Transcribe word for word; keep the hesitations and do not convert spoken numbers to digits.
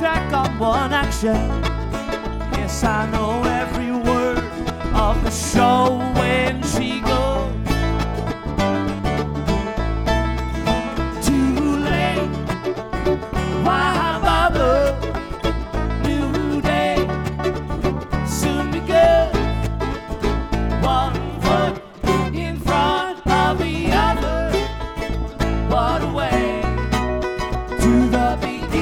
track on one action. Yes, I know every word of the show.